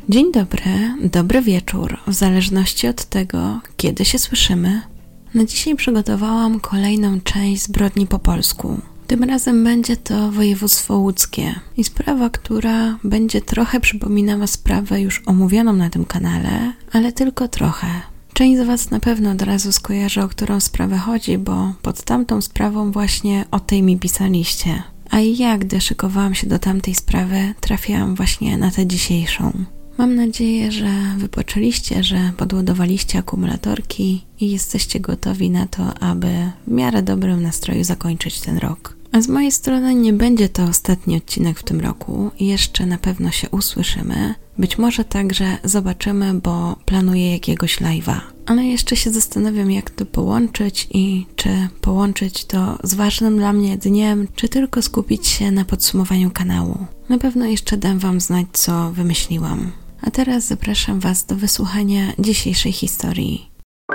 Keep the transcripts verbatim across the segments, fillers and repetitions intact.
Dzień dobry, dobry wieczór, w zależności od tego, kiedy się słyszymy. Na dzisiaj przygotowałam kolejną część zbrodni po polsku. Tym razem będzie to województwo łódzkie i sprawa, która będzie trochę przypominała sprawę już omówioną na tym kanale, ale tylko trochę. Część z Was na pewno od razu skojarzy, o którą sprawę chodzi, bo pod tamtą sprawą właśnie o tej mi pisaliście. A i ja, gdy szykowałam się do tamtej sprawy, trafiłam właśnie na tę dzisiejszą. Mam nadzieję, że wypoczęliście, że podładowaliście akumulatorki i jesteście gotowi na to, aby w miarę dobrym nastroju zakończyć ten rok. A z mojej strony nie będzie to ostatni odcinek w tym roku i jeszcze na pewno się usłyszymy. Być może także zobaczymy, bo planuję jakiegoś live'a. Ale jeszcze się zastanawiam, jak to połączyć i czy połączyć to z ważnym dla mnie dniem, czy tylko skupić się na podsumowaniu kanału. Na pewno jeszcze dam Wam znać, co wymyśliłam. A teraz zapraszam Was do wysłuchania dzisiejszej historii.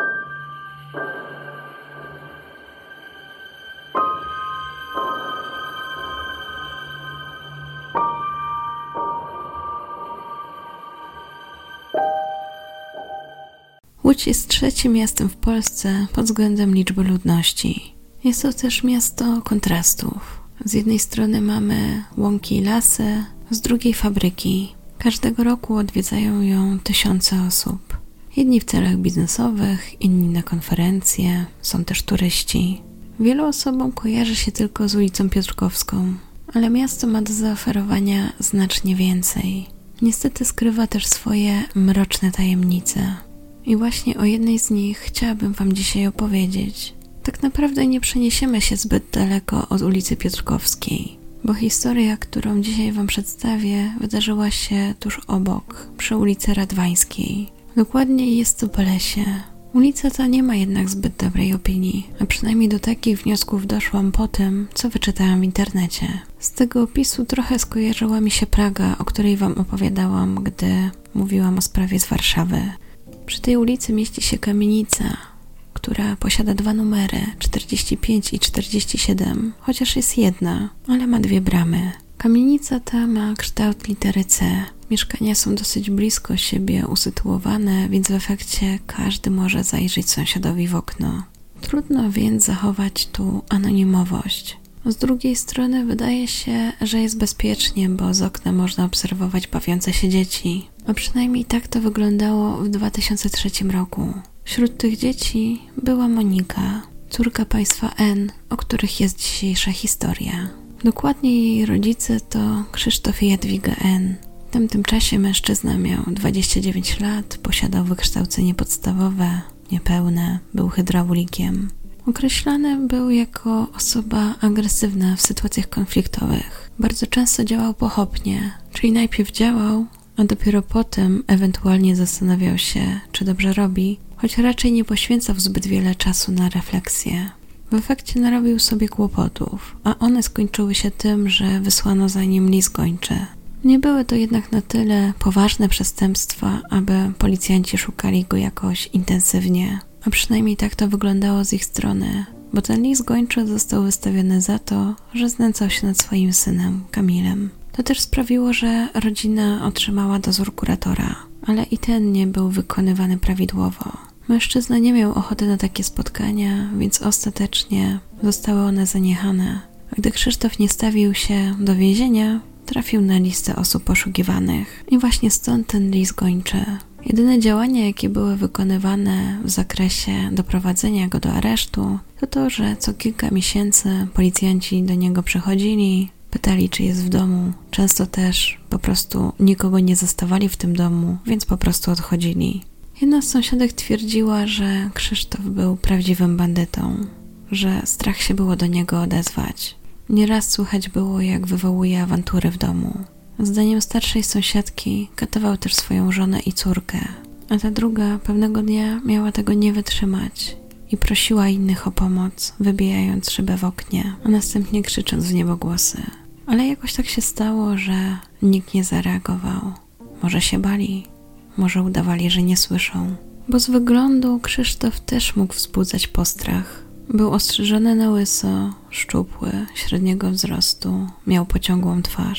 Łódź jest trzecim miastem w Polsce pod względem liczby ludności. Jest to też miasto kontrastów. Z jednej strony mamy łąki i lasy, z drugiej fabryki. Każdego roku odwiedzają ją tysiące osób. Jedni w celach biznesowych, inni na konferencje, są też turyści. Wielu osobom kojarzy się tylko z ulicą Piotrkowską, ale miasto ma do zaoferowania znacznie więcej. Niestety skrywa też swoje mroczne tajemnice. I właśnie o jednej z nich chciałabym Wam dzisiaj opowiedzieć. Tak naprawdę nie przeniesiemy się zbyt daleko od ulicy Piotrkowskiej, bo historia, którą dzisiaj Wam przedstawię, wydarzyła się tuż obok, przy ulicy Radwańskiej. Dokładniej jest to Bolesie. Ulica ta nie ma jednak zbyt dobrej opinii, a przynajmniej do takich wniosków doszłam po tym, co wyczytałam w internecie. Z tego opisu trochę skojarzyła mi się Praga, o której Wam opowiadałam, gdy mówiłam o sprawie z Warszawy. Przy tej ulicy mieści się kamienica, która posiada dwa numery, czterdzieści pięć i czterdzieści siedem, chociaż jest jedna, ale ma dwie bramy. Kamienica ta ma kształt litery C. Mieszkania są dosyć blisko siebie usytuowane, więc w efekcie każdy może zajrzeć sąsiadowi w okno. Trudno więc zachować tu anonimowość. Z drugiej strony wydaje się, że jest bezpiecznie, bo z okna można obserwować bawiące się dzieci. A przynajmniej tak to wyglądało w dwa tysiące trzecim roku. Wśród tych dzieci była Monika, córka państwa N, o których jest dzisiejsza historia. Dokładnie jej rodzice to Krzysztof i Jadwiga N. W tamtym czasie mężczyzna miał dwadzieścia dziewięć lat, posiadał wykształcenie podstawowe, niepełne, był hydraulikiem. Określany był jako osoba agresywna w sytuacjach konfliktowych. Bardzo często działał pochopnie, czyli najpierw działał, a dopiero potem ewentualnie zastanawiał się, czy dobrze robi, choć raczej nie poświęcał zbyt wiele czasu na refleksję. W efekcie narobił sobie kłopotów, a one skończyły się tym, że wysłano za nim list gończy. Nie były to jednak na tyle poważne przestępstwa, aby policjanci szukali go jakoś intensywnie. A przynajmniej tak to wyglądało z ich strony, bo ten list gończy został wystawiony za to, że znęcał się nad swoim synem, Kamilem. To też sprawiło, że rodzina otrzymała dozór kuratora, ale i ten nie był wykonywany prawidłowo. Mężczyzna nie miał ochoty na takie spotkania, więc ostatecznie zostały one zaniechane. A gdy Krzysztof nie stawił się do więzienia, trafił na listę osób poszukiwanych. I właśnie stąd ten list gończy. Jedyne działania, jakie były wykonywane w zakresie doprowadzenia go do aresztu, to to, że co kilka miesięcy policjanci do niego przychodzili, pytali, czy jest w domu. Często też po prostu nikogo nie zastawali w tym domu, więc po prostu odchodzili. Jedna z sąsiadek twierdziła, że Krzysztof był prawdziwym bandytą, że strach się było do niego odezwać. Nieraz słychać było, jak wywołuje awantury w domu. Zdaniem starszej sąsiadki katował też swoją żonę i córkę, a ta druga pewnego dnia miała tego nie wytrzymać i prosiła innych o pomoc, wybijając szybę w oknie, a następnie krzycząc w niebogłosy. Ale jakoś tak się stało, że nikt nie zareagował. Może się bali, może udawali, że nie słyszą. Bo z wyglądu Krzysztof też mógł wzbudzać postrach. Był ostrzyżony na łyso, szczupły, średniego wzrostu, miał pociągłą twarz.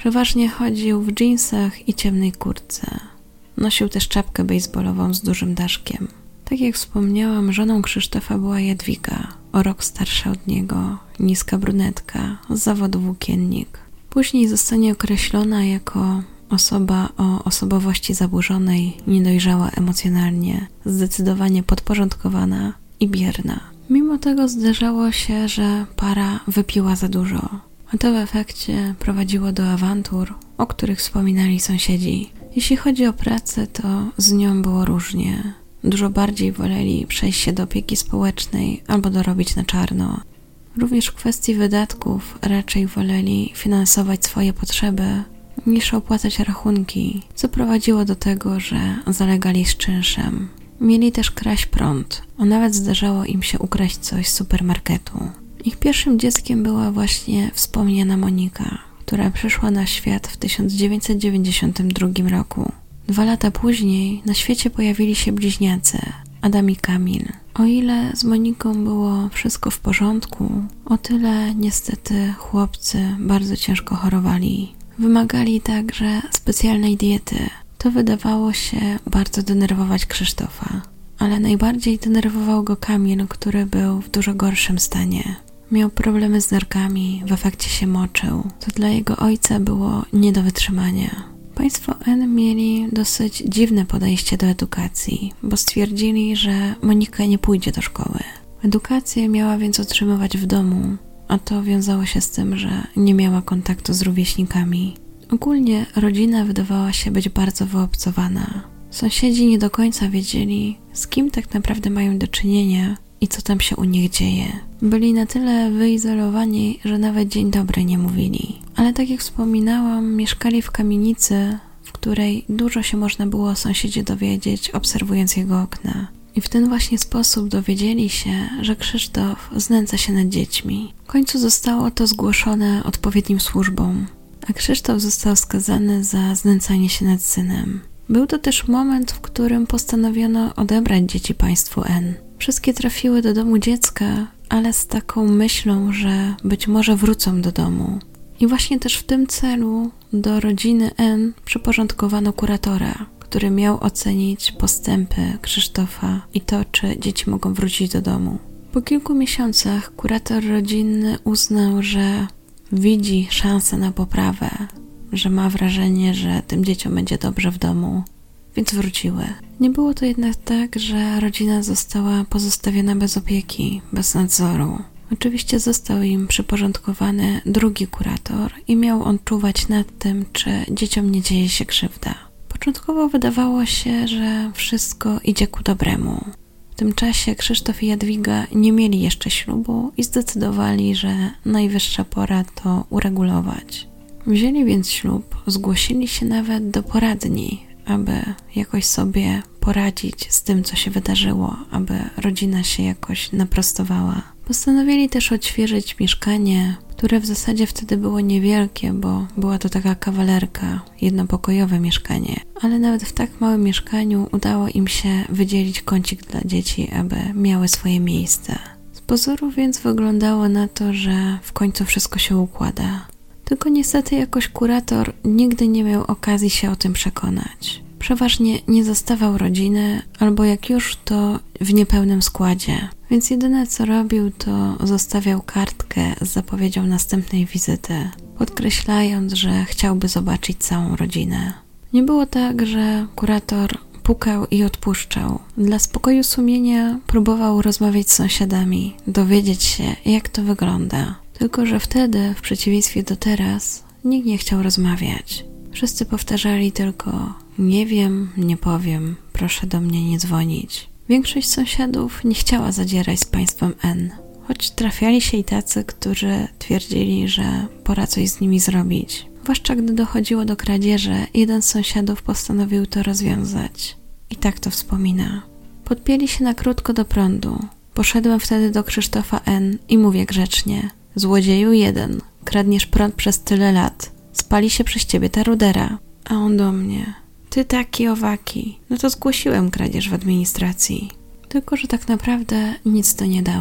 Przeważnie chodził w dżinsach i ciemnej kurtce. Nosił też czapkę bejsbolową z dużym daszkiem. Tak jak wspomniałam, żoną Krzysztofa była Jadwiga, o rok starsza od niego, niska brunetka, z zawodu włókiennik. Później zostanie określona jako osoba o osobowości zaburzonej, niedojrzała emocjonalnie, zdecydowanie podporządkowana i bierna. Mimo tego zdarzało się, że para wypiła za dużo, a to w efekcie prowadziło do awantur, o których wspominali sąsiedzi. Jeśli chodzi o pracę, to z nią było różnie. Dużo bardziej woleli przejść się do opieki społecznej albo dorobić na czarno. Również w kwestii wydatków raczej woleli finansować swoje potrzeby niż opłacać rachunki, co prowadziło do tego, że zalegali z czynszem. Mieli też kraść prąd, a nawet zdarzało im się ukraść coś z supermarketu. Ich pierwszym dzieckiem była właśnie wspomniana Monika, która przyszła na świat w tysiąc dziewięćset dziewięćdziesiątym drugim roku. Dwa lata później na świecie pojawili się bliźniacy, Adam i Kamil. O ile z Moniką było wszystko w porządku, o tyle niestety chłopcy bardzo ciężko chorowali. Wymagali także specjalnej diety. To wydawało się bardzo denerwować Krzysztofa, ale najbardziej denerwował go Kamil, który był w dużo gorszym stanie. Miał problemy z nerkami, w efekcie się moczył, co dla jego ojca było nie do wytrzymania. Państwo N mieli dosyć dziwne podejście do edukacji, bo stwierdzili, że Monika nie pójdzie do szkoły. Edukację miała więc otrzymywać w domu, a to wiązało się z tym, że nie miała kontaktu z rówieśnikami. Ogólnie rodzina wydawała się być bardzo wyobcowana. Sąsiedzi nie do końca wiedzieli, z kim tak naprawdę mają do czynienia i co tam się u nich dzieje. Byli na tyle wyizolowani, że nawet dzień dobry nie mówili. Ale tak jak wspominałam, mieszkali w kamienicy, w której dużo się można było o sąsiedzie dowiedzieć, obserwując jego okna. I w ten właśnie sposób dowiedzieli się, że Krzysztof znęca się nad dziećmi. W końcu zostało to zgłoszone odpowiednim służbom, a Krzysztof został skazany za znęcanie się nad synem. Był to też moment, w którym postanowiono odebrać dzieci państwu N. Wszystkie trafiły do domu dziecka, ale z taką myślą, że być może wrócą do domu. I właśnie też w tym celu do rodziny N przyporządkowano kuratora, który miał ocenić postępy Krzysztofa i to, czy dzieci mogą wrócić do domu. Po kilku miesiącach kurator rodzinny uznał, że widzi szansę na poprawę, że ma wrażenie, że tym dzieciom będzie dobrze w domu, więc wróciły. Nie było to jednak tak, że rodzina została pozostawiona bez opieki, bez nadzoru. Oczywiście został im przyporządkowany drugi kurator i miał on czuwać nad tym, czy dzieciom nie dzieje się krzywda. Początkowo wydawało się, że wszystko idzie ku dobremu. W tym czasie Krzysztof i Jadwiga nie mieli jeszcze ślubu i zdecydowali, że najwyższa pora to uregulować. Wzięli więc ślub, zgłosili się nawet do poradni, aby jakoś sobie poradzić z tym, co się wydarzyło, aby rodzina się jakoś naprostowała. Postanowili też odświeżyć mieszkanie, które w zasadzie wtedy było niewielkie, bo była to taka kawalerka, jednopokojowe mieszkanie. Ale nawet w tak małym mieszkaniu udało im się wydzielić kącik dla dzieci, aby miały swoje miejsce. Z pozoru więc wyglądało na to, że w końcu wszystko się układa. Tylko niestety jakoś kurator nigdy nie miał okazji się o tym przekonać. Przeważnie nie zostawał rodziny, albo jak już, to w niepełnym składzie. Więc jedyne co robił, to zostawiał kartkę z zapowiedzią następnej wizyty, podkreślając, że chciałby zobaczyć całą rodzinę. Nie było tak, że kurator pukał i odpuszczał. Dla spokoju sumienia próbował rozmawiać z sąsiadami, dowiedzieć się, jak to wygląda. Tylko że wtedy, w przeciwieństwie do teraz, nikt nie chciał rozmawiać. Wszyscy powtarzali tylko: nie wiem, nie powiem, proszę do mnie nie dzwonić. Większość sąsiadów nie chciała zadzierać z państwem N, choć trafiali się i tacy, którzy twierdzili, że pora coś z nimi zrobić. Zwłaszcza gdy dochodziło do kradzieży, jeden z sąsiadów postanowił to rozwiązać. I tak to wspomina. Podpięli się na krótko do prądu. Poszedłem wtedy do Krzysztofa N i mówię grzecznie: złodzieju jeden, kradniesz prąd przez tyle lat. Spali się przez ciebie ta rudera. A on do mnie: ty taki owaki. No to zgłosiłem kradzież w administracji. Tylko że tak naprawdę nic to nie dało.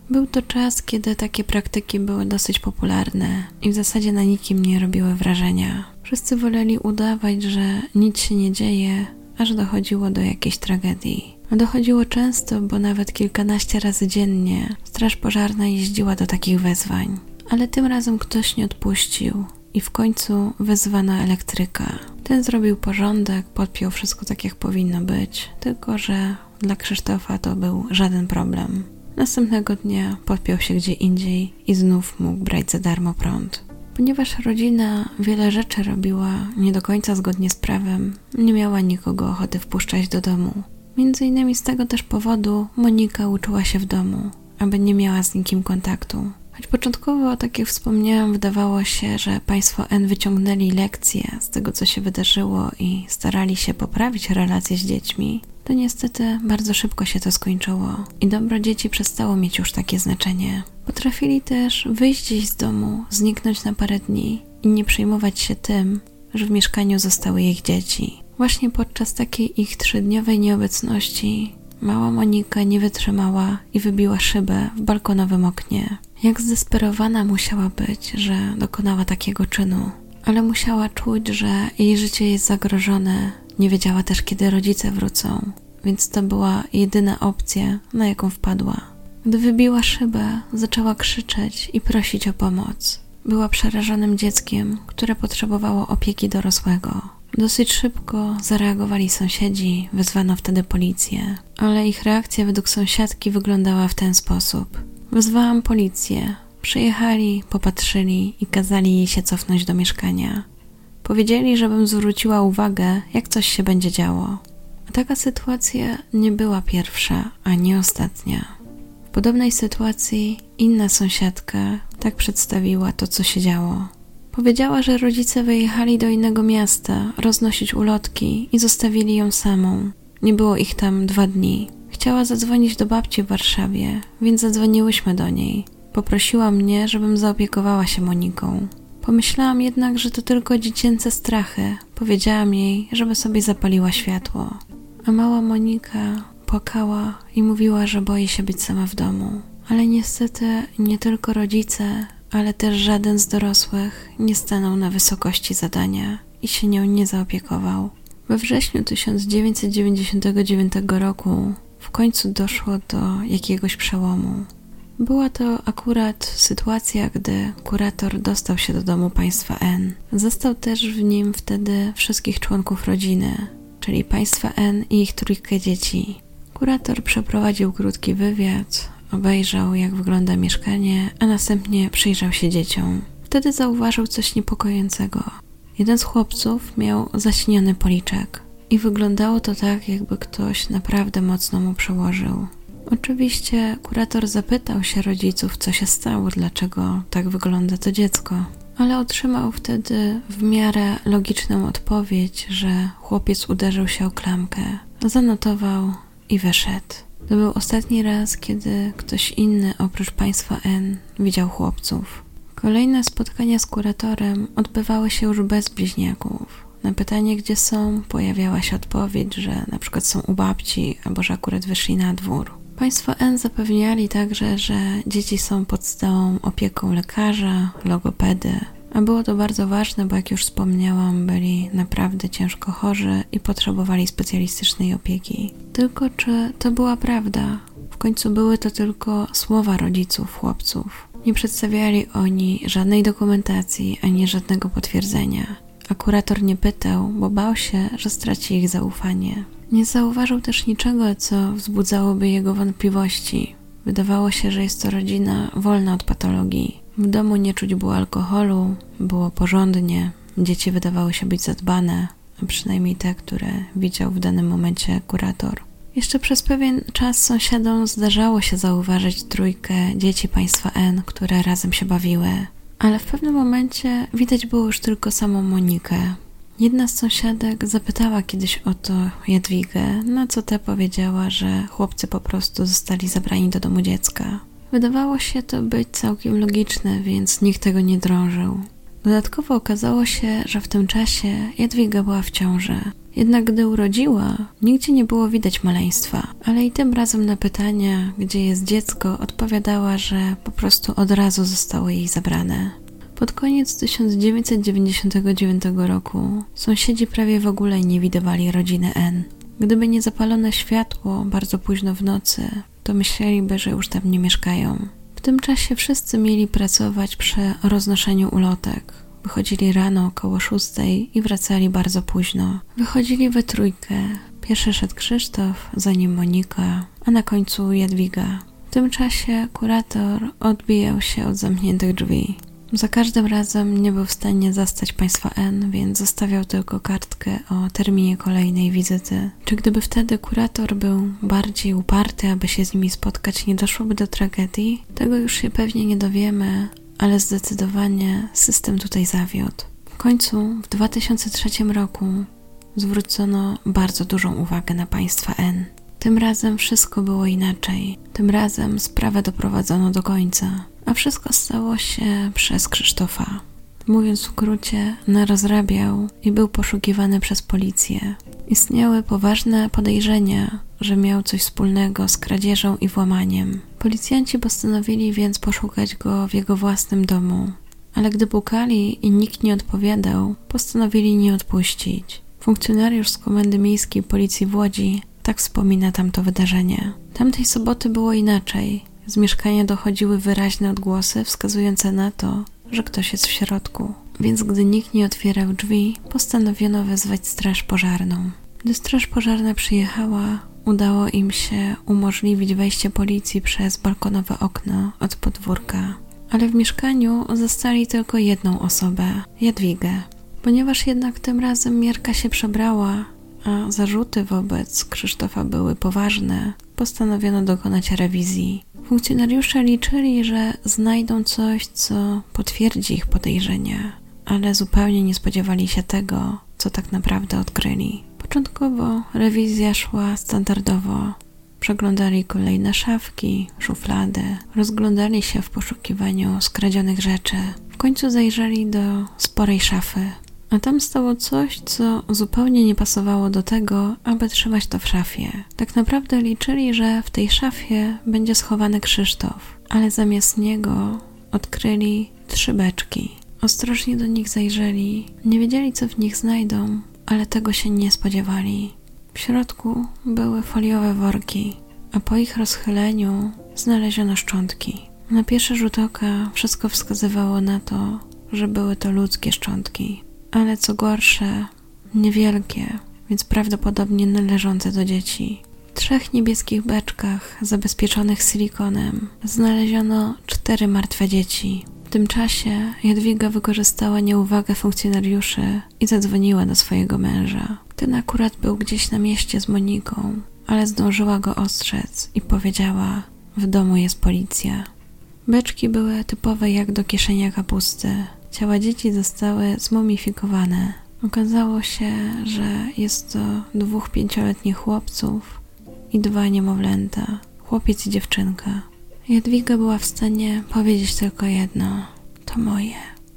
Był to czas, kiedy takie praktyki były dosyć popularne i w zasadzie na nikim nie robiły wrażenia. Wszyscy woleli udawać, że nic się nie dzieje, aż dochodziło do jakiejś tragedii. A dochodziło często, bo nawet kilkanaście razy dziennie straż pożarna jeździła do takich wezwań. Ale tym razem ktoś nie odpuścił i w końcu wezwano elektryka. Ten zrobił porządek, podpiął wszystko tak jak powinno być, tylko że dla Krzysztofa to był żaden problem. Następnego dnia podpiął się gdzie indziej i znów mógł brać za darmo prąd. Ponieważ rodzina wiele rzeczy robiła nie do końca zgodnie z prawem, nie miała nikogo ochoty wpuszczać do domu. Między innymi z tego też powodu Monika uczyła się w domu, aby nie miała z nikim kontaktu. Choć początkowo, tak jak wspomniałam, wydawało się, że państwo N wyciągnęli lekcje z tego, co się wydarzyło i starali się poprawić relacje z dziećmi, to niestety bardzo szybko się to skończyło i dobro dzieci przestało mieć już takie znaczenie. Potrafili też wyjść gdzieś z domu, zniknąć na parę dni i nie przejmować się tym, że w mieszkaniu zostały ich dzieci. Właśnie podczas takiej ich trzydniowej nieobecności mała Monika nie wytrzymała i wybiła szybę w balkonowym oknie. Jak zdesperowana musiała być, że dokonała takiego czynu, ale musiała czuć, że jej życie jest zagrożone. Nie wiedziała też, kiedy rodzice wrócą, więc to była jedyna opcja, na jaką wpadła. Gdy wybiła szybę, zaczęła krzyczeć i prosić o pomoc. Była przerażonym dzieckiem, które potrzebowało opieki dorosłego. Dosyć szybko zareagowali sąsiedzi, wezwano wtedy policję, ale ich reakcja według sąsiadki wyglądała w ten sposób. Wezwałam policję, przyjechali, popatrzyli i kazali jej się cofnąć do mieszkania. Powiedzieli, żebym zwróciła uwagę, jak coś się będzie działo. A taka sytuacja nie była pierwsza, ani ostatnia. W podobnej sytuacji inna sąsiadka tak przedstawiła to, co się działo. Powiedziała, że rodzice wyjechali do innego miasta roznosić ulotki i zostawili ją samą. Nie było ich tam dwa dni. Chciała zadzwonić do babci w Warszawie, więc zadzwoniłyśmy do niej. Poprosiła mnie, żebym zaopiekowała się Moniką. Pomyślałam jednak, że to tylko dziecięce strachy. Powiedziałam jej, żeby sobie zapaliła światło. A mała Monika płakała i mówiła, że boi się być sama w domu. Ale niestety nie tylko rodzice, ale też żaden z dorosłych nie stanął na wysokości zadania i się nią nie zaopiekował. We wrześniu tysiąc dziewięćset dziewięćdziesiątego dziewiątego roku w końcu doszło do jakiegoś przełomu. Była to akurat sytuacja, gdy kurator dostał się do domu państwa N. Zastał też w nim wtedy wszystkich członków rodziny, czyli państwa N i ich trójkę dzieci. Kurator przeprowadził krótki wywiad, obejrzał, jak wygląda mieszkanie, a następnie przyjrzał się dzieciom. Wtedy zauważył coś niepokojącego. Jeden z chłopców miał zaśniony policzek i wyglądało to tak, jakby ktoś naprawdę mocno mu przełożył. Oczywiście kurator zapytał się rodziców, co się stało, dlaczego tak wygląda to dziecko, ale otrzymał wtedy w miarę logiczną odpowiedź, że chłopiec uderzył się o klamkę. Zanotował i wyszedł. To był ostatni raz, kiedy ktoś inny oprócz państwa N widział chłopców. Kolejne spotkania z kuratorem odbywały się już bez bliźniaków. Na pytanie, gdzie są, pojawiała się odpowiedź, że na przykład są u babci albo że akurat wyszli na dwór. Państwo N zapewniali także, że dzieci są pod stałą opieką lekarza, logopedy, a było to bardzo ważne, bo jak już wspomniałam, byli naprawdę ciężko chorzy i potrzebowali specjalistycznej opieki. Tylko czy to była prawda? W końcu były to tylko słowa rodziców chłopców. Nie przedstawiali oni żadnej dokumentacji ani żadnego potwierdzenia. A kurator nie pytał, bo bał się, że straci ich zaufanie. Nie zauważył też niczego, co wzbudzałoby jego wątpliwości. Wydawało się, że jest to rodzina wolna od patologii. W domu nie czuć było alkoholu, było porządnie, dzieci wydawały się być zadbane, a przynajmniej te, które widział w danym momencie kurator. Jeszcze przez pewien czas sąsiadom zdarzało się zauważyć trójkę dzieci państwa N, które razem się bawiły, ale w pewnym momencie widać było już tylko samą Monikę. Jedna z sąsiadek zapytała kiedyś o to Jadwigę, na co ta powiedziała, że chłopcy po prostu zostali zabrani do domu dziecka. Wydawało się to być całkiem logiczne, więc nikt tego nie drążył. Dodatkowo okazało się, że w tym czasie Jadwiga była w ciąży. Jednak gdy urodziła, nigdzie nie było widać maleństwa, ale i tym razem na pytania, gdzie jest dziecko, odpowiadała, że po prostu od razu zostało jej zabrane. Pod koniec tysiąc dziewięćset dziewięćdziesiątego dziewiątego roku sąsiedzi prawie w ogóle nie widywali rodziny N. Gdyby nie zapalone światło bardzo późno w nocy, to myśleliby, że już tam nie mieszkają. W tym czasie wszyscy mieli pracować przy roznoszeniu ulotek. Wychodzili rano około szóstej i wracali bardzo późno. Wychodzili we trójkę. Pierwszy szedł Krzysztof, za nim Monika, a na końcu Jadwiga. W tym czasie kurator odbijał się od zamkniętych drzwi. Za każdym razem nie był w stanie zastać państwa N, więc zostawiał tylko kartkę o terminie kolejnej wizyty. Czy gdyby wtedy kurator był bardziej uparty, aby się z nimi spotkać, nie doszłoby do tragedii? Tego już się pewnie nie dowiemy, ale zdecydowanie system tutaj zawiódł. W końcu w dwa tysiące trzecim roku zwrócono bardzo dużą uwagę na państwa N. Tym razem wszystko było inaczej. Tym razem sprawę doprowadzono do końca. A wszystko stało się przez Krzysztofa. Mówiąc w skrócie, narozrabiał i był poszukiwany przez policję. Istniały poważne podejrzenia, że miał coś wspólnego z kradzieżą i włamaniem. Policjanci postanowili więc poszukać go w jego własnym domu. Ale gdy pukali i nikt nie odpowiadał, postanowili nie odpuścić. Funkcjonariusz z Komendy Miejskiej Policji w Łodzi tak wspomina tamto wydarzenie. Tamtej soboty było inaczej. Z mieszkania dochodziły wyraźne odgłosy wskazujące na to, że ktoś jest w środku. Więc gdy nikt nie otwierał drzwi, postanowiono wezwać straż pożarną. Gdy straż pożarna przyjechała, udało im się umożliwić wejście policji przez balkonowe okno od podwórka. Ale w mieszkaniu zastali tylko jedną osobę, Jadwigę. Ponieważ jednak tym razem Mierka się przebrała, a zarzuty wobec Krzysztofa były poważne, postanowiono dokonać rewizji. Funkcjonariusze liczyli, że znajdą coś, co potwierdzi ich podejrzenia, ale zupełnie nie spodziewali się tego, co tak naprawdę odkryli. Początkowo rewizja szła standardowo. Przeglądali kolejne szafki, szuflady, rozglądali się w poszukiwaniu skradzionych rzeczy. W końcu zajrzeli do sporej szafy, a tam stało coś, co zupełnie nie pasowało do tego, aby trzymać to w szafie. Tak naprawdę liczyli, że w tej szafie będzie schowany Krzysztof, ale zamiast niego odkryli trzy beczki. Ostrożnie do nich zajrzeli, nie wiedzieli, co w nich znajdą, ale tego się nie spodziewali. W środku były foliowe worki, a po ich rozchyleniu znaleziono szczątki. Na pierwszy rzut oka wszystko wskazywało na to, że były to ludzkie szczątki, ale co gorsze, niewielkie, więc prawdopodobnie należące do dzieci. W trzech niebieskich beczkach zabezpieczonych silikonem znaleziono cztery martwe dzieci. W tym czasie Jadwiga wykorzystała nieuwagę funkcjonariuszy i zadzwoniła do swojego męża. Ten akurat był gdzieś na mieście z Moniką, ale zdążyła go ostrzec i powiedziała: w domu jest policja. Beczki były typowe jak do kieszenia kapusty. Ciała dzieci zostały zmumifikowane. Okazało się, że jest to dwóch pięcioletnich chłopców i dwa niemowlęta, chłopiec i dziewczynka. Jadwiga była w stanie powiedzieć tylko jedno: to moje.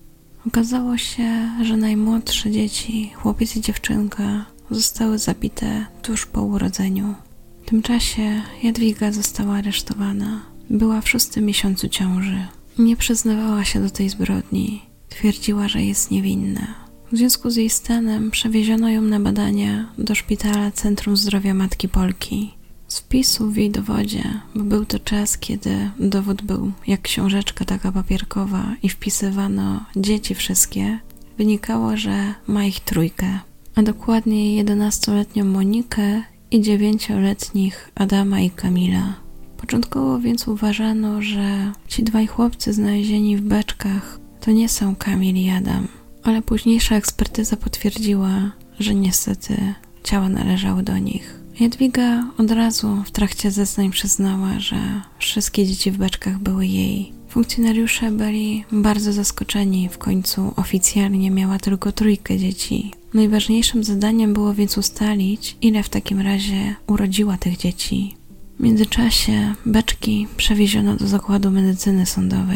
Okazało się, że najmłodsze dzieci, chłopiec i dziewczynka, zostały zabite tuż po urodzeniu. W tym czasie Jadwiga została aresztowana. Była w szóstym miesiącu ciąży. Nie przyznawała się do tej zbrodni. Twierdziła, że jest niewinna. W związku z jej stanem przewieziono ją na badania do szpitala Centrum Zdrowia Matki Polki. Z wpisów w jej dowodzie, bo był to czas, kiedy dowód był jak książeczka taka papierkowa i wpisywano dzieci wszystkie, wynikało, że ma ich trójkę, a dokładniej jedenastoletnią Monikę i dziewięcioletnich Adama i Kamila. Początkowo więc uważano, że ci dwaj chłopcy znalezieni w beczkach to nie są Kamil i Adam, ale późniejsza ekspertyza potwierdziła, że niestety ciała należały do nich. Jadwiga od razu w trakcie zeznań przyznała, że wszystkie dzieci w beczkach były jej. Funkcjonariusze byli bardzo zaskoczeni, w końcu oficjalnie miała tylko trójkę dzieci. Najważniejszym zadaniem było więc ustalić, ile w takim razie urodziła tych dzieci. W międzyczasie beczki przewieziono do zakładu medycyny sądowej.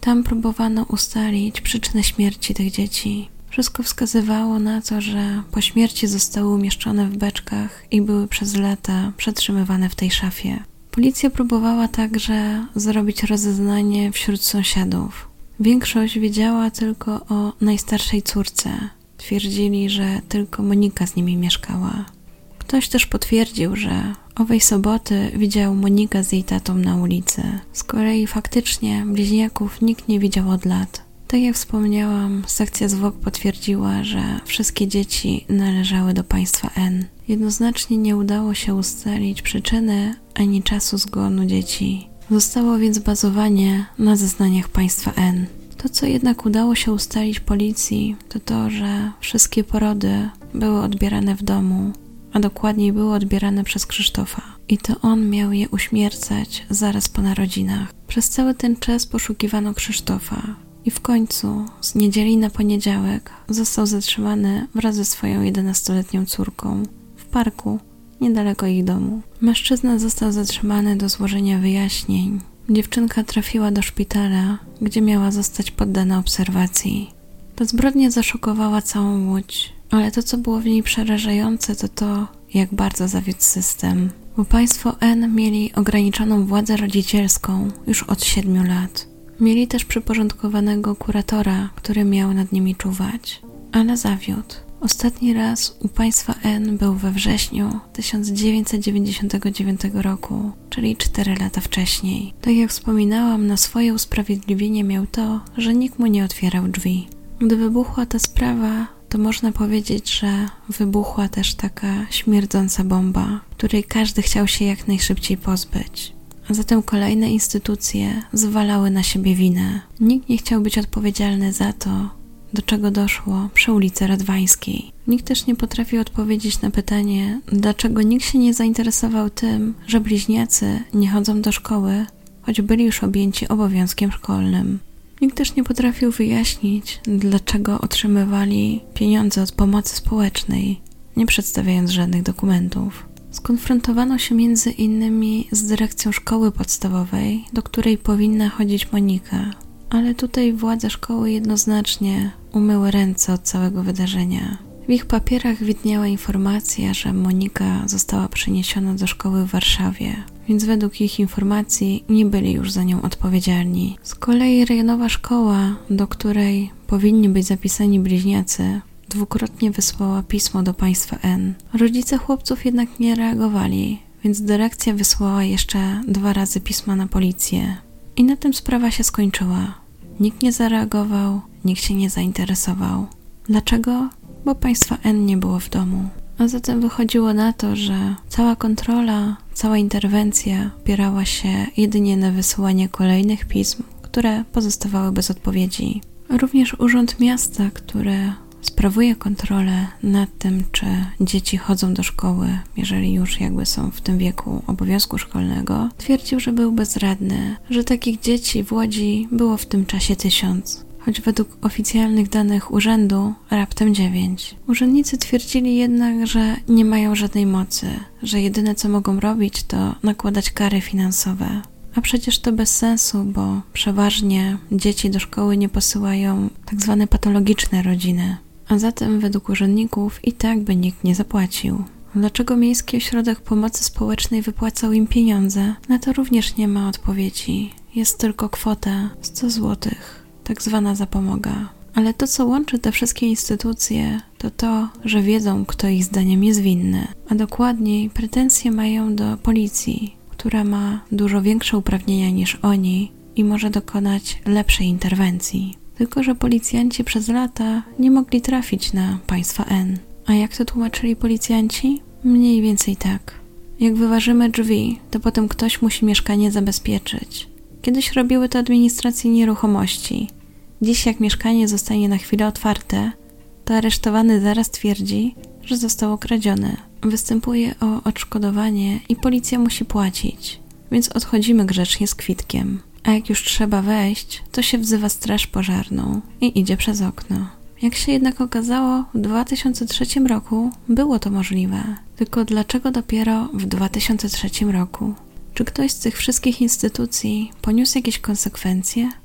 Tam próbowano ustalić przyczynę śmierci tych dzieci. Wszystko wskazywało na to, że po śmierci zostały umieszczone w beczkach i były przez lata przetrzymywane w tej szafie. Policja próbowała także zrobić rozeznanie wśród sąsiadów. Większość wiedziała tylko o najstarszej córce. Twierdzili, że tylko Monika z nimi mieszkała. Ktoś też potwierdził, że owej soboty widział Monikę z jej tatą na ulicy. Z kolei faktycznie bliźniaków nikt nie widział od lat. Tak jak wspomniałam, sekcja zwłok potwierdziła, że wszystkie dzieci należały do państwa N. Jednoznacznie nie udało się ustalić przyczyny ani czasu zgonu dzieci. Zostało więc bazowanie na zeznaniach państwa N. To, co jednak udało się ustalić policji, to to, że wszystkie porody były odbierane w domu, a dokładniej były odbierane przez Krzysztofa. I to on miał je uśmiercać zaraz po narodzinach. Przez cały ten czas poszukiwano Krzysztofa i w końcu z niedzieli na poniedziałek został zatrzymany wraz ze swoją jedenastoletnią córką w parku niedaleko ich domu. Mężczyzna został zatrzymany do złożenia wyjaśnień. Dziewczynka trafiła do szpitala, gdzie miała zostać poddana obserwacji. Ta zbrodnia zaszokowała całą Łódź, ale to, co było w niej przerażające, to to, jak bardzo zawiódł system. Bo państwo N mieli ograniczoną władzę rodzicielską już od siedmiu lat. Mieli też przyporządkowanego kuratora, który miał nad nimi czuwać, ale zawiódł. Ostatni raz u państwa N był we wrześniu tysiąc dziewięćset dziewięćdziesiątego dziewiątego roku, czyli cztery lata wcześniej. Tak jak wspominałam, na swoje usprawiedliwienie miał to, że nikt mu nie otwierał drzwi. Gdy wybuchła ta sprawa, to można powiedzieć, że wybuchła też taka śmierdząca bomba, której każdy chciał się jak najszybciej pozbyć. A zatem kolejne instytucje zwalały na siebie winę. Nikt nie chciał być odpowiedzialny za to, do czego doszło przy ulicy Radwańskiej. Nikt też nie potrafił odpowiedzieć na pytanie, dlaczego nikt się nie zainteresował tym, że bliźniacy nie chodzą do szkoły, choć byli już objęci obowiązkiem szkolnym. Nikt też nie potrafił wyjaśnić, dlaczego otrzymywali pieniądze od pomocy społecznej, nie przedstawiając żadnych dokumentów. Skonfrontowano się między innymi z dyrekcją szkoły podstawowej, do której powinna chodzić Monika. Ale tutaj władze szkoły jednoznacznie umyły ręce od całego wydarzenia. W ich papierach widniała informacja, że Monika została przeniesiona do szkoły w Warszawie, więc według ich informacji nie byli już za nią odpowiedzialni. Z kolei rejonowa szkoła, do której powinni być zapisani bliźniacy, dwukrotnie wysłała pismo do państwa N. Rodzice chłopców jednak nie reagowali, więc dyrekcja wysłała jeszcze dwa razy pisma na policję. I na tym sprawa się skończyła. Nikt nie zareagował, nikt się nie zainteresował. Dlaczego? Bo państwa N nie było w domu. A zatem wychodziło na to, że cała kontrola, cała interwencja opierała się jedynie na wysyłanie kolejnych pism, które pozostawały bez odpowiedzi. Również Urząd Miasta, który sprawuje kontrolę nad tym, czy dzieci chodzą do szkoły, jeżeli już jakby są w tym wieku obowiązku szkolnego, twierdził, że był bezradny, że takich dzieci w Łodzi było w tym czasie tysiąc, choć według oficjalnych danych urzędu raptem dziewięć. Urzędnicy twierdzili jednak, że nie mają żadnej mocy, że jedyne co mogą robić to nakładać kary finansowe. A przecież to bez sensu, bo przeważnie dzieci do szkoły nie posyłają tak zwane patologiczne rodziny. A zatem według urzędników i tak by nikt nie zapłacił. Dlaczego Miejski Ośrodek Pomocy Społecznej wypłacał im pieniądze? Na to również nie ma odpowiedzi. Jest tylko kwota sto złotych, tak zwana zapomoga. Ale to, co łączy te wszystkie instytucje, to to, że wiedzą, kto ich zdaniem jest winny. A dokładniej pretensje mają do policji, która ma dużo większe uprawnienia niż oni i może dokonać lepszej interwencji. Tylko że policjanci przez lata nie mogli trafić na państwa N. A jak to tłumaczyli policjanci? Mniej więcej tak. Jak wyważymy drzwi, to potem ktoś musi mieszkanie zabezpieczyć. Kiedyś robiły to administracje nieruchomości. Dziś jak mieszkanie zostanie na chwilę otwarte, to aresztowany zaraz twierdzi, że zostało kradzione. Występuje o odszkodowanie i policja musi płacić, więc odchodzimy grzecznie z kwitkiem. A jak już trzeba wejść, to się wzywa straż pożarną i idzie przez okno. Jak się jednak okazało, w dwa tysiące trzecim roku było to możliwe. Tylko dlaczego dopiero w dwa tysiące trzecim roku? Czy ktoś z tych wszystkich instytucji poniósł jakieś konsekwencje?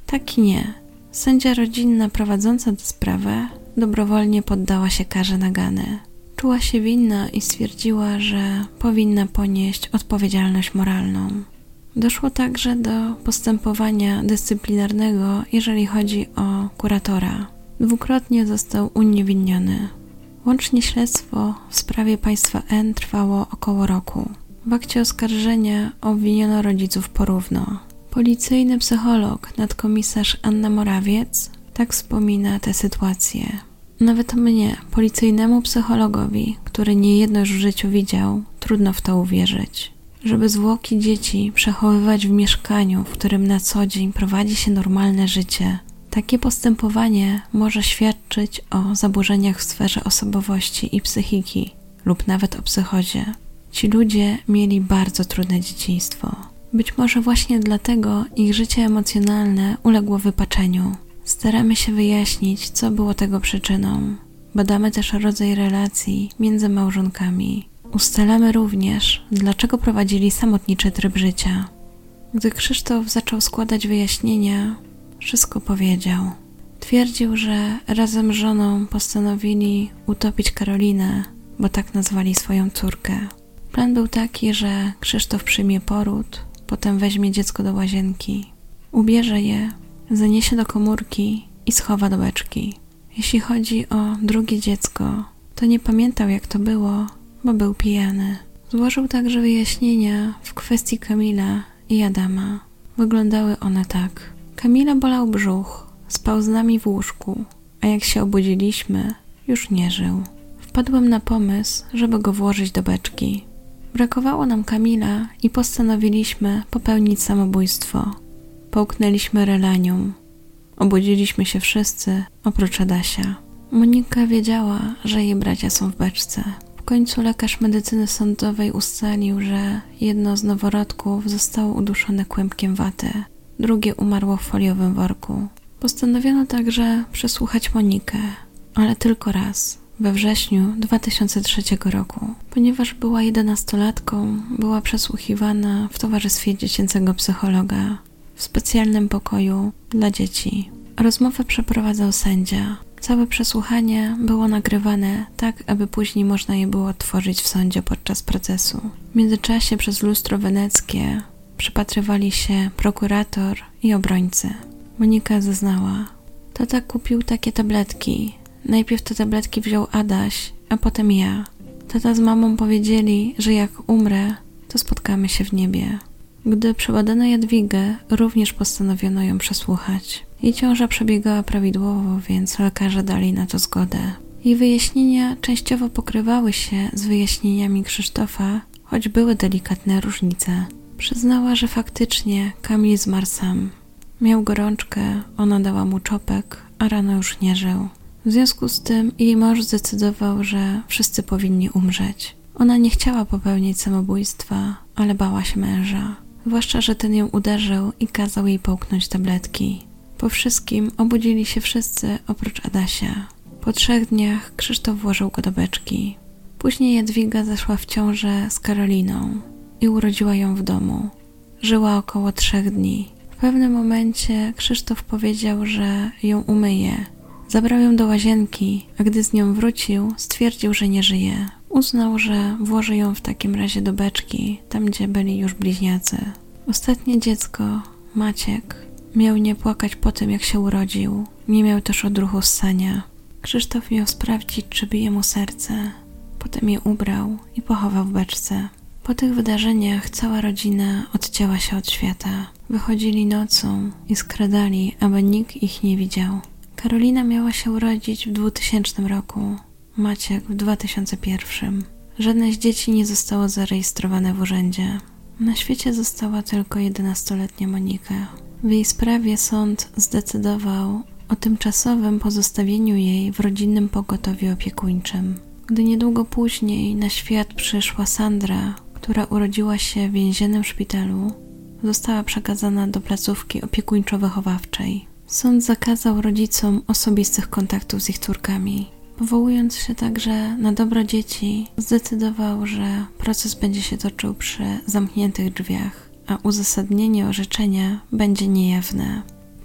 Tak i nie. Sędzia rodzinna prowadząca tę sprawę dobrowolnie poddała się karze nagany. Czuła się winna i stwierdziła, że powinna ponieść odpowiedzialność moralną. Doszło także do postępowania dyscyplinarnego, jeżeli chodzi o kuratora. Dwukrotnie został uniewinniony. Łącznie śledztwo w sprawie państwa N trwało około roku. W akcie oskarżenia obwiniono rodziców porówno. Policyjny psycholog, nadkomisarz Anna Morawiec, tak wspomina tę sytuację. Nawet mnie, policyjnemu psychologowi, który niejedno już w życiu widział, trudno w to uwierzyć. Żeby zwłoki dzieci przechowywać w mieszkaniu, w którym na co dzień prowadzi się normalne życie, takie postępowanie może świadczyć o zaburzeniach w sferze osobowości i psychiki lub nawet o psychozie. Ci ludzie mieli bardzo trudne dzieciństwo. Być może właśnie dlatego ich życie emocjonalne uległo wypaczeniu. Staramy się wyjaśnić, co było tego przyczyną. Badamy też rodzaj relacji między małżonkami. Ustalamy również, dlaczego prowadzili samotniczy tryb życia. Gdy Krzysztof zaczął składać wyjaśnienia, wszystko powiedział. Twierdził, że razem z żoną postanowili utopić Karolinę, bo tak nazwali swoją córkę. Plan był taki, że Krzysztof przyjmie poród, potem weźmie dziecko do łazienki, ubierze je, zaniesie do komórki i schowa do beczki. Jeśli chodzi o drugie dziecko, to nie pamiętał, jak to było, bo był pijany. Złożył także wyjaśnienia w kwestii Kamila i Adama. Wyglądały one tak. Kamila bolał brzuch, spał z nami w łóżku, a jak się obudziliśmy, już nie żył. Wpadłem na pomysł, żeby go włożyć do beczki. Brakowało nam Kamila i postanowiliśmy popełnić samobójstwo. Połknęliśmy relanium. Obudziliśmy się wszyscy, oprócz Adasia. Monika wiedziała, że jej bracia są w beczce. W końcu lekarz medycyny sądowej ustalił, że jedno z noworodków zostało uduszone kłębkiem waty, drugie umarło w foliowym worku. Postanowiono także przesłuchać Monikę, ale tylko raz, we wrześniu dwa tysiące trzeciego roku. Ponieważ była jedenastolatką, była przesłuchiwana w towarzystwie dziecięcego psychologa w specjalnym pokoju dla dzieci. Rozmowę przeprowadzał sędzia. Całe przesłuchanie było nagrywane tak, aby później można je było odtworzyć w sądzie podczas procesu. W międzyczasie przez lustro weneckie przypatrywali się prokurator i obrońcy. Monika zeznała: tata kupił takie tabletki. Najpierw te tabletki wziął Adaś, a potem ja. Tata z mamą powiedzieli, że jak umrę, to spotkamy się w niebie. Gdy przebadano Jadwigę, również postanowiono ją przesłuchać. Jej ciąża przebiegała prawidłowo, więc lekarze dali na to zgodę. Jej wyjaśnienia częściowo pokrywały się z wyjaśnieniami Krzysztofa, choć były delikatne różnice. Przyznała, że faktycznie Kamil zmarł sam. Miał gorączkę, ona dała mu czopek, a rano już nie żył. W związku z tym jej mąż zdecydował, że wszyscy powinni umrzeć. Ona nie chciała popełnić samobójstwa, ale bała się męża. Zwłaszcza, że ten ją uderzył i kazał jej połknąć tabletki. Po wszystkim obudzili się wszyscy oprócz Adasia. Po trzech dniach Krzysztof włożył go do beczki. Później Jadwiga zaszła w ciążę z Karoliną i urodziła ją w domu. Żyła około trzech dni. W pewnym momencie Krzysztof powiedział, że ją umyje. Zabrał ją do łazienki, a gdy z nią wrócił, stwierdził, że nie żyje. Uznał, że włoży ją w takim razie do beczki, tam gdzie byli już bliźniacy. Ostatnie dziecko, Maciek, miał nie płakać po tym, jak się urodził. Nie miał też odruchu ssania. Krzysztof miał sprawdzić, czy bije mu serce. Potem je ubrał i pochował w beczce. Po tych wydarzeniach cała rodzina odcięła się od świata. Wychodzili nocą i skradali, aby nikt ich nie widział. Karolina miała się urodzić w dwutysięcznym roku, Maciek w dwa tysiące pierwszym. Żadne z dzieci nie zostało zarejestrowane w urzędzie. Na świecie została tylko jedenastoletnia Monika. W jej sprawie sąd zdecydował o tymczasowym pozostawieniu jej w rodzinnym pogotowiu opiekuńczym. Gdy niedługo później na świat przyszła Sandra, która urodziła się w więziennym szpitalu, została przekazana do placówki opiekuńczo-wychowawczej. Sąd zakazał rodzicom osobistych kontaktów z ich córkami. Powołując się także na dobro dzieci, zdecydował, że proces będzie się toczył przy zamkniętych drzwiach, a uzasadnienie orzeczenia będzie niejawne.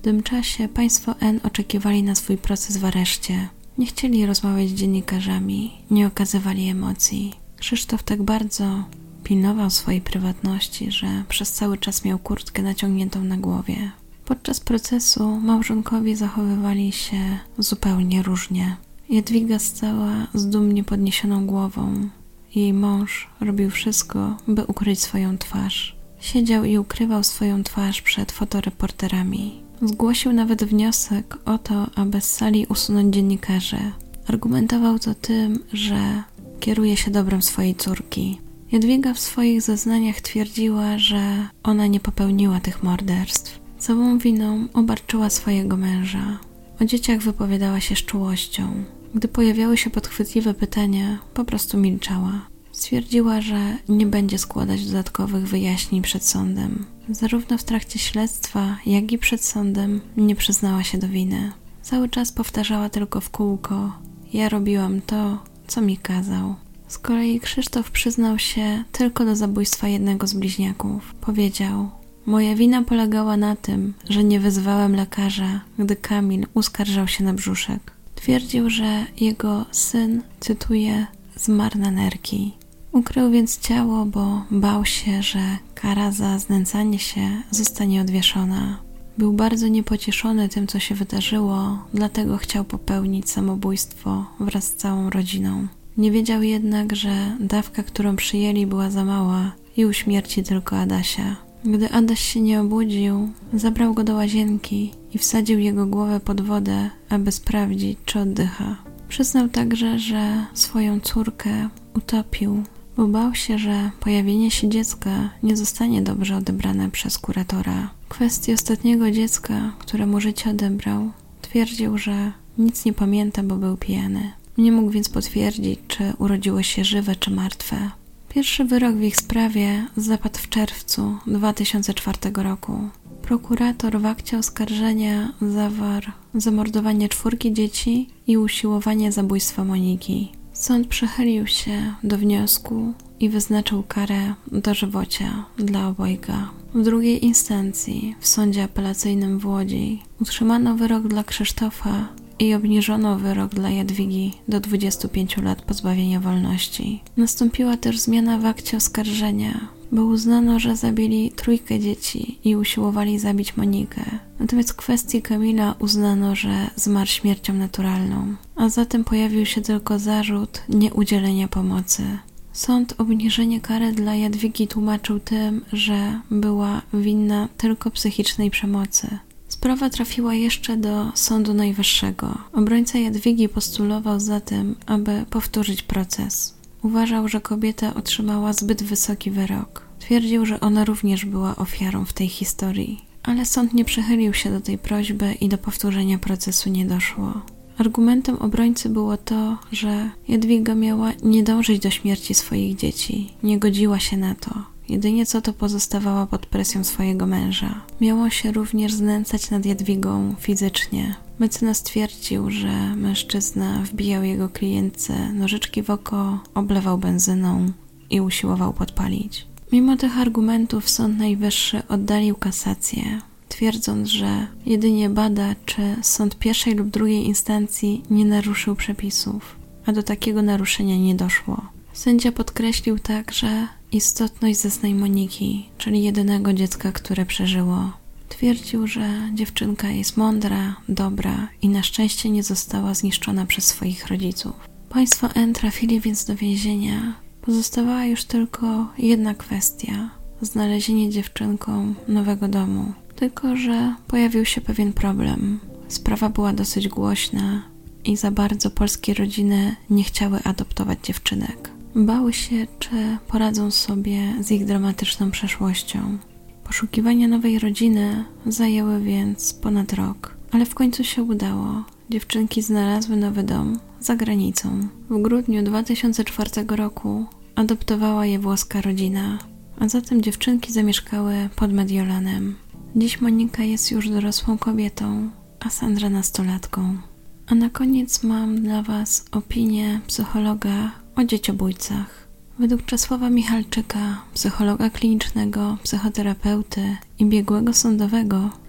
tym czasie państwo N oczekiwali na swój proces w areszcie. Nie chcieli rozmawiać z dziennikarzami, nie okazywali emocji. Krzysztof tak bardzo pilnował swojej prywatności, że przez cały czas miał kurtkę naciągniętą na głowie. Podczas procesu małżonkowie zachowywali się zupełnie różnie. Jadwiga stała z dumnie podniesioną głową. Jej mąż robił wszystko, by ukryć swoją twarz. Siedział i ukrywał swoją twarz przed fotoreporterami. Zgłosił nawet wniosek o to, aby z sali usunąć dziennikarzy. Argumentował to tym, że kieruje się dobrem swojej córki. Jadwiga w swoich zeznaniach twierdziła, że ona nie popełniła tych morderstw. Całą winą obarczyła swojego męża. O dzieciach wypowiadała się z czułością. Gdy pojawiały się podchwytliwe pytania, po prostu milczała. Stwierdziła, że nie będzie składać dodatkowych wyjaśnień przed sądem. Zarówno w trakcie śledztwa, jak i przed sądem nie przyznała się do winy. Cały czas powtarzała tylko w kółko: ja robiłam to, co mi kazał. Z kolei Krzysztof przyznał się tylko do zabójstwa jednego z bliźniaków. Powiedział: moja wina polegała na tym, że nie wezwałem lekarza, gdy Kamil uskarżał się na brzuszek. Twierdził, że jego syn, cytuję, zmarł na nerki. Ukrył więc ciało, bo bał się, że kara za znęcanie się zostanie odwieszona. Był bardzo niepocieszony tym, co się wydarzyło, dlatego chciał popełnić samobójstwo wraz z całą rodziną. Nie wiedział jednak, że dawka, którą przyjęli, była za mała i uśmierci tylko Adasia. Gdy Adaś się nie obudził, zabrał go do łazienki i wsadził jego głowę pod wodę, aby sprawdzić, czy oddycha. Przyznał także, że swoją córkę utopił, bo bał się, że pojawienie się dziecka nie zostanie dobrze odebrane przez kuratora. W kwestii ostatniego dziecka, któremu życie odebrał, twierdził, że nic nie pamięta, bo był pijany. Nie mógł więc potwierdzić, czy urodziło się żywe czy martwe. Pierwszy wyrok w ich sprawie zapadł w czerwcu dwa tysiące czwartego roku. Prokurator w akcie oskarżenia zawarł zamordowanie czwórki dzieci i usiłowanie zabójstwa Moniki. Sąd przychylił się do wniosku i wyznaczył karę dożywocia dla obojga. W drugiej instancji, w sądzie apelacyjnym w Łodzi, utrzymano wyrok dla Krzysztofa i obniżono wyrok dla Jadwigi do dwudziestu pięciu lat pozbawienia wolności. Nastąpiła też zmiana w akcie oskarżenia, bo uznano, że zabili trójkę dzieci i usiłowali zabić Monikę. Natomiast w kwestii Kamila uznano, że zmarł śmiercią naturalną, a zatem pojawił się tylko zarzut nieudzielenia pomocy. Sąd obniżenie kary dla Jadwigi tłumaczył tym, że była winna tylko psychicznej przemocy. Sprawa trafiła jeszcze do Sądu Najwyższego. Obrońca Jadwigi postulował zatem, aby powtórzyć proces. Uważał, że kobieta otrzymała zbyt wysoki wyrok. Twierdził, że ona również była ofiarą w tej historii. Ale sąd nie przychylił się do tej prośby i do powtórzenia procesu nie doszło. Argumentem obrońcy było to, że Jadwiga miała nie dążyć do śmierci swoich dzieci. Nie godziła się na to. Jedynie co to pozostawała pod presją swojego męża. Miało się również znęcać nad Jadwigą fizycznie. Mecenas twierdził, że mężczyzna wbijał jego klientce nożyczki w oko, oblewał benzyną i usiłował podpalić. Mimo tych argumentów Sąd Najwyższy oddalił kasację, twierdząc, że jedynie bada, czy sąd pierwszej lub drugiej instancji nie naruszył przepisów, a do takiego naruszenia nie doszło. Sędzia podkreślił także istotność zeznań Moniki, czyli jedynego dziecka, które przeżyło. Twierdził, że dziewczynka jest mądra, dobra i na szczęście nie została zniszczona przez swoich rodziców. Państwo N trafili więc do więzienia. Pozostawała już tylko jedna kwestia – znalezienie dziewczynkom nowego domu. Tylko że pojawił się pewien problem. Sprawa była dosyć głośna i za bardzo polskie rodziny nie chciały adoptować dziewczynek. Bały się, czy poradzą sobie z ich dramatyczną przeszłością. Poszukiwania nowej rodziny zajęły więc ponad rok, ale w końcu się udało. Dziewczynki znalazły nowy dom za granicą. W grudniu dwa tysiące czwartego roku adoptowała je włoska rodzina, a zatem dziewczynki zamieszkały pod Mediolanem. Dziś Monika jest już dorosłą kobietą, a Sandra nastolatką. A na koniec mam dla Was opinię psychologa o dzieciobójcach. Według Czesława Michalczyka, psychologa klinicznego, psychoterapeuty i biegłego sądowego,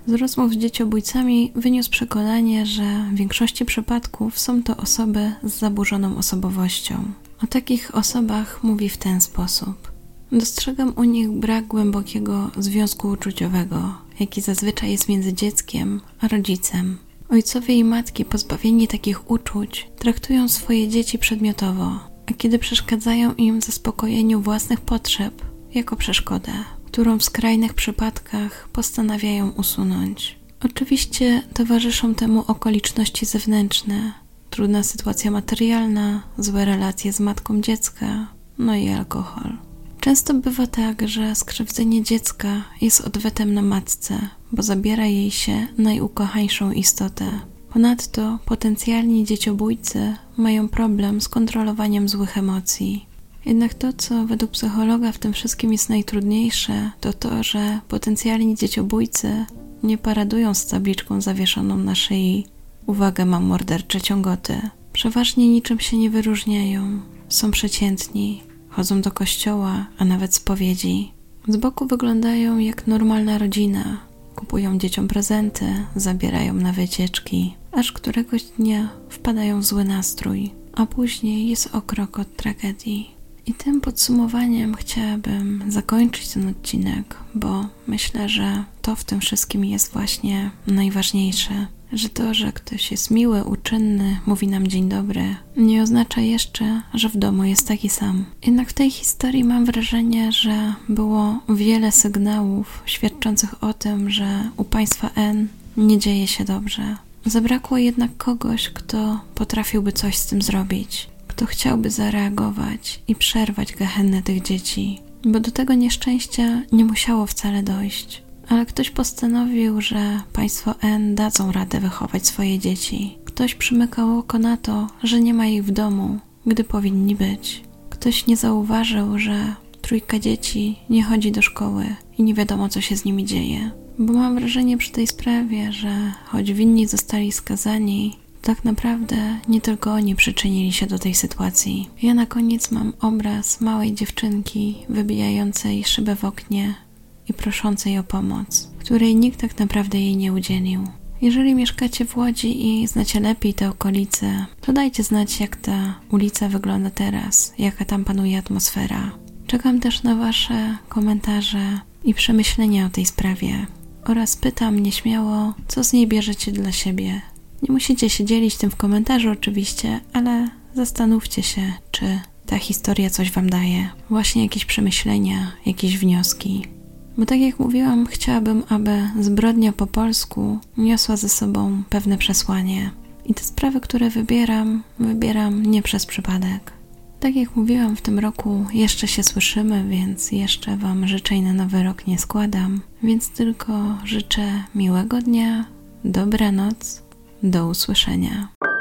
Z rozmów z dzieciobójcami wyniósł przekonanie, że w większości przypadków są to osoby z zaburzoną osobowością. O takich osobach mówi w ten sposób. Dostrzegam u nich brak głębokiego związku uczuciowego, jaki zazwyczaj jest między dzieckiem a rodzicem. Ojcowie i matki pozbawieni takich uczuć traktują swoje dzieci przedmiotowo, a kiedy przeszkadzają im w zaspokojeniu własnych potrzeb, jako przeszkodę, którą w skrajnych przypadkach postanawiają usunąć. Oczywiście towarzyszą temu okoliczności zewnętrzne, trudna sytuacja materialna, złe relacje z matką dziecka, no i alkohol. Często bywa tak, że skrzywdzenie dziecka jest odwetem na matce, bo zabiera jej się najukochańszą istotę. Ponadto potencjalni dzieciobójcy mają problem z kontrolowaniem złych emocji. Jednak to, co według psychologa w tym wszystkim jest najtrudniejsze, to to, że potencjalni dzieciobójcy nie paradują z tabliczką zawieszoną na szyi. Uwaga, mam mordercze ciągoty. Przeważnie niczym się nie wyróżniają. Są przeciętni. Chodzą do kościoła, a nawet spowiedzi. Z boku wyglądają jak normalna rodzina. Kupują dzieciom prezenty, zabierają na wycieczki, aż któregoś dnia wpadają w zły nastrój, a później jest o krok od tragedii. I tym podsumowaniem chciałabym zakończyć ten odcinek, bo myślę, że to w tym wszystkim jest właśnie najważniejsze. Że to, że ktoś jest miły, uczynny, mówi nam dzień dobry, nie oznacza jeszcze, że w domu jest taki sam. Jednak w tej historii mam wrażenie, że było wiele sygnałów świadczących o tym, że u państwa N nie dzieje się dobrze. Zabrakło jednak kogoś, kto potrafiłby coś z tym zrobić, kto chciałby zareagować i przerwać gehennę tych dzieci, bo do tego nieszczęścia nie musiało wcale dojść. Ale ktoś postanowił, że państwo N dadzą radę wychować swoje dzieci. Ktoś przymykał oko na to, że nie ma ich w domu, gdy powinni być. Ktoś nie zauważył, że trójka dzieci nie chodzi do szkoły i nie wiadomo, co się z nimi dzieje. Bo mam wrażenie przy tej sprawie, że choć winni zostali skazani, tak naprawdę nie tylko oni przyczynili się do tej sytuacji. Ja na koniec mam obraz małej dziewczynki wybijającej szybę w oknie i proszącej o pomoc, której nikt tak naprawdę jej nie udzielił. Jeżeli mieszkacie w Łodzi i znacie lepiej te okolice, to dajcie znać, jak ta ulica wygląda teraz, jaka tam panuje atmosfera. Czekam też na wasze komentarze i przemyślenia o tej sprawie oraz pytam nieśmiało, co z niej bierzecie dla siebie. Nie musicie się dzielić tym w komentarzu oczywiście, ale zastanówcie się, czy ta historia coś wam daje. Właśnie jakieś przemyślenia, jakieś wnioski. Bo tak jak mówiłam, chciałabym, aby zbrodnia po polsku niosła ze sobą pewne przesłanie. I te sprawy, które wybieram, wybieram nie przez przypadek. Tak jak mówiłam, w tym roku jeszcze się słyszymy, więc jeszcze wam życzeń na nowy rok nie składam. Więc tylko życzę miłego dnia, dobranoc, do usłyszenia.